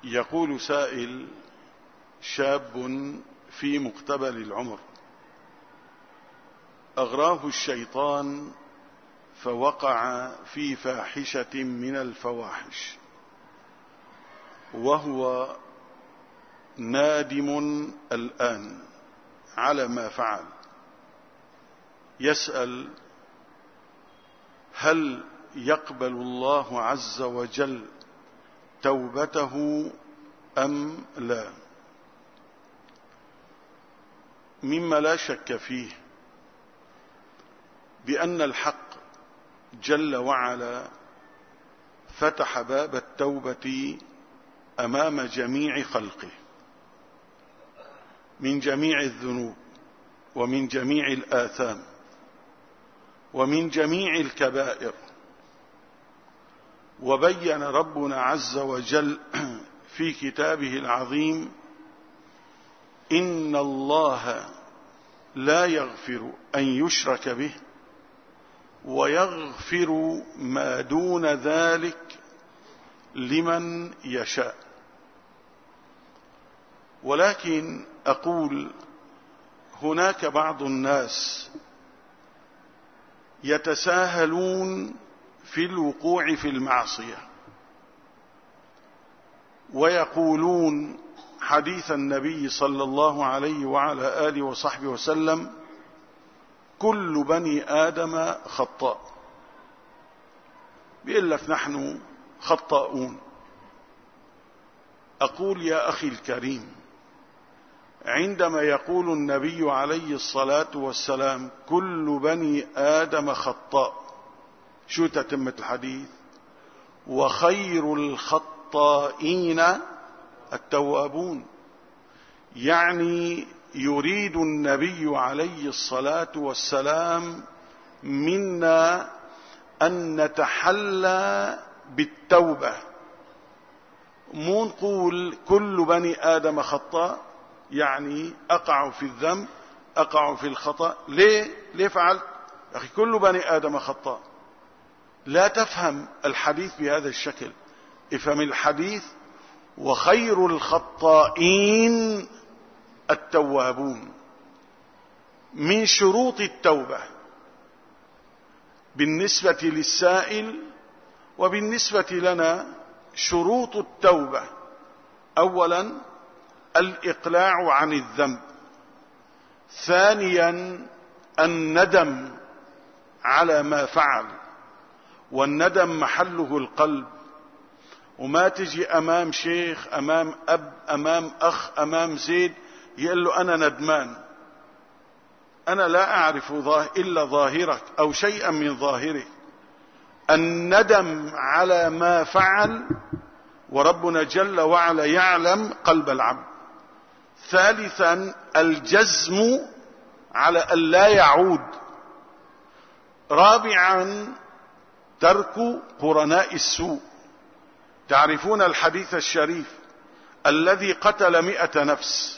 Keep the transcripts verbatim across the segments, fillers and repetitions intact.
يقول سائل: شاب في مقتبل العمر أغراه الشيطان فوقع في فاحشة من الفواحش، وهو نادم الآن على ما فعل. يسأل: هل يقبل الله عز وجل توبته أم لا؟ مما لا شك فيه بأن الحق جل وعلا فتح باب التوبة أمام جميع خلقه من جميع الذنوب ومن جميع الآثام ومن جميع الكبائر. وبين ربنا عز وجل في كتابه العظيم: إن الله لا يغفر أن يشرك به ويغفر ما دون ذلك لمن يشاء. ولكن أقول: هناك بعض الناس يتساهلون في الوقوع في المعصية، ويقولون حديث النبي صلى الله عليه وعلى آله وصحبه وسلم: كل بني آدم خطاء. بيقول لك نحن خطاؤون. أقول: يا أخي الكريم، عندما يقول النبي عليه الصلاة والسلام كل بني آدم خطاء، شو تتمة الحديث؟ وخير الخطائين التوابون. يعني يريد النبي عليه الصلاة والسلام منا أن نتحلى بالتوبة، مو نقول كل بني آدم خطاء يعني أقع في الذنب أقع في الخطأ. ليه ليه فعلت؟ أخي كل بني آدم خطاء. لا تفهم الحديث بهذا الشكل، افهم الحديث: وخير الخطائين التوابون. من شروط التوبة بالنسبة للسائل وبالنسبة لنا شروط التوبة: أولا الإقلاع عن الذنب، ثانيا الندم على ما فعل، والندم محله القلب. وما تجي أمام شيخ أمام أب أمام أخ أمام زيد يقول له أنا ندمان، أنا لا أعرف إلا ظاهرك أو شيئا من ظاهرك. الندم على ما فعل، وربنا جل وعلا يعلم قلب العبد. ثالثا الجزم على أن لا يعود. رابعا ترك قرناء السوء. تعرفون الحديث الشريف: الذي قتل مئة نفس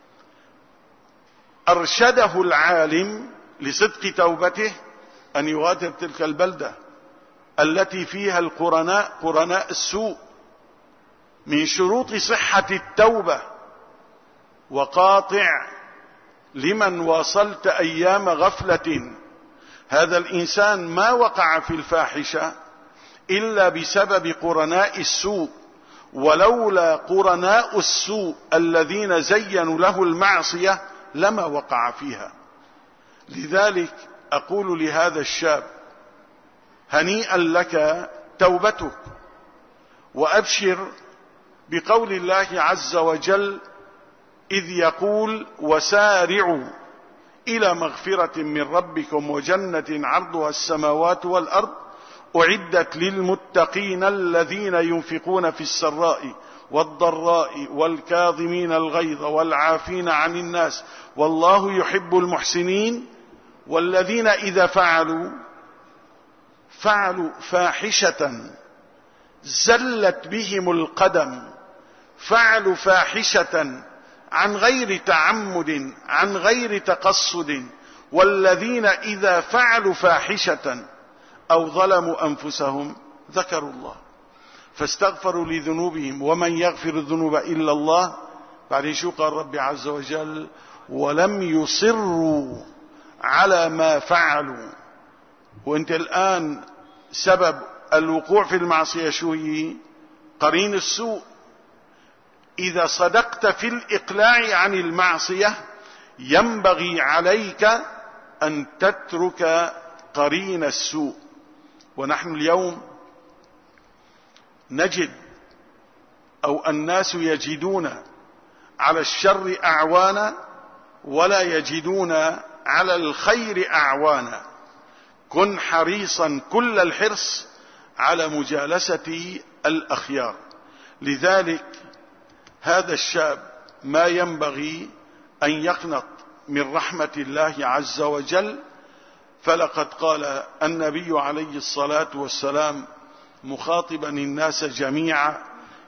أرشده العالم لصدق توبته أن يغادر تلك البلدة التي فيها القرناء قرناء السوء. من شروط صحة التوبة: وقاطع لمن واصلت أيام غفلة. هذا الإنسان ما وقع في الفاحشة إلا بسبب قرناء السوء، ولولا قرناء السوء الذين زينوا له المعصية لما وقع فيها. لذلك أقول لهذا الشاب: هنيئا لك توبتك، وأبشر بقول الله عز وجل إذ يقول: وسارعوا إلى مغفرة من ربكم وجنة عرضها السماوات والأرض أعدت للمتقين الذين ينفقون في السراء والضراء والكاظمين الغيظ والعافين عن الناس والله يحب المحسنين والذين إذا فعلوا فعلوا فاحشة زلت بهم القدم، فعلوا فاحشة عن غير تعمد عن غير تقصد، والذين إذا فعلوا فاحشة أو ظلموا أنفسهم ذكروا الله فاستغفروا لذنوبهم ومن يغفر الذنوب إلا الله. بعدين شو قال ربي عز وجل؟ ولم يصروا على ما فعلوا. وانت الآن سبب الوقوع في المعصية شو هي؟ قرين السوء. إذا صدقت في الإقلاع عن المعصية ينبغي عليك أن تترك قرين السوء. ونحن اليوم نجد أو الناس يجدون على الشر أعوانا ولا يجدون على الخير أعوانا. كن حريصا كل الحرص على مجالسة الأخيار. لذلك هذا الشاب ما ينبغي أن يقنط من رحمة الله عز وجل. فلقد قال النبي عليه الصلاة والسلام مخاطبا الناس جميعا: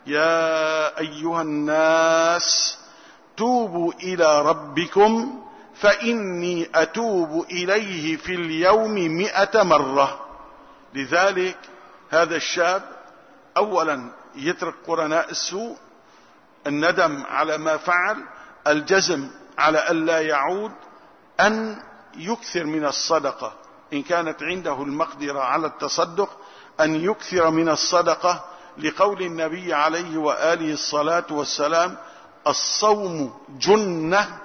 يا أيها الناس توبوا إلى ربكم فإني أتوب إليه في اليوم مئة مرة. لذلك هذا الشاب أولا يترك قرناء السوء، الندم على ما فعل، الجزم على ألا يعود، أن يكثر من الصدقة إن كانت عنده المقدرة على التصدق، أن يكثر من الصدقة، لقول النبي عليه وآله الصلاة والسلام: الصوم جنة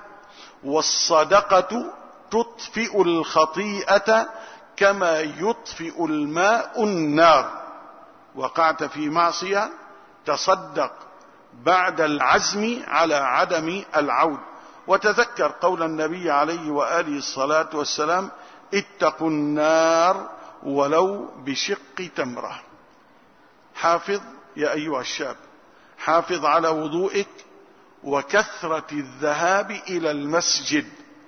والصدقة تطفئ الخطيئة كما يطفئ الماء النار. وقعت في معصية، تصدق بعد العزم على عدم العود. وتذكر قول النبي عليه وآله الصلاة والسلام: اتقوا النار ولو بشق تمرة. حافظ يا أيها الشاب، حافظ على وضوئك وكثرة الذهاب إلى المسجد.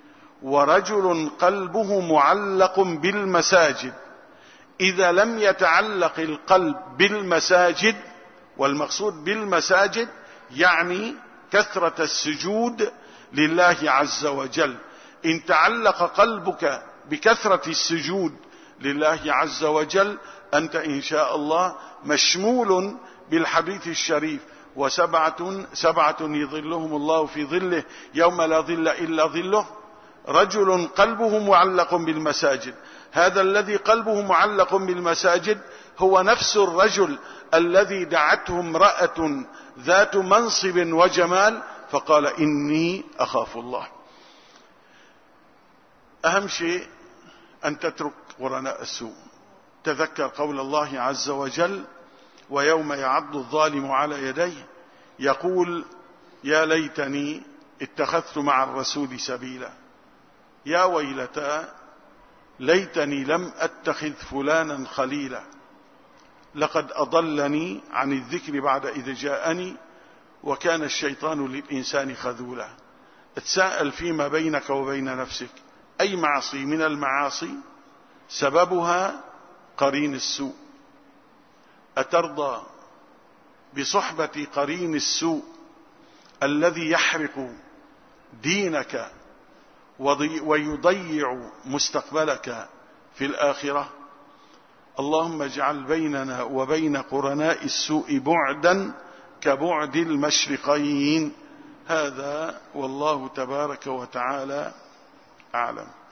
ورجل قلبه معلق بالمساجد، إذا لم يتعلق القلب بالمساجد، والمقصود بالمساجد يعني كثرة السجود لله عز وجل، إن تعلق قلبك بكثرة السجود لله عز وجل أنت إن شاء الله مشمول بالحديث الشريف: وسبعة سبعة يظلهم الله في ظله يوم لا ظل إلا ظله. رجل قلبه معلق بالمساجد، هذا الذي قلبه معلق بالمساجد هو نفس الرجل الذي دعته امرأة ذات منصب وجمال فقال: إني أخاف الله. أهم شيء أن تترك قرناء السوء. تذكر قول الله عز وجل: ويوم يعض الظالم على يديه يقول يا ليتني اتخذت مع الرسول سبيلا، يا ويلتى ليتني لم أتخذ فلانا خليلا، لقد أضلني عن الذكر بعد إذ جاءني وكان الشيطان للإنسان خذولا. اتساءل فيما بينك وبين نفسك: أي معصي من المعاصي سببها قرين السوء؟ أترضى بصحبة قرين السوء الذي يحرق دينك ويضيع مستقبلك في الآخرة؟ اللهم اجعل بيننا وبين قرناء السوء بعدا كبعد المشرقين. هذا والله تبارك وتعالى أعلم.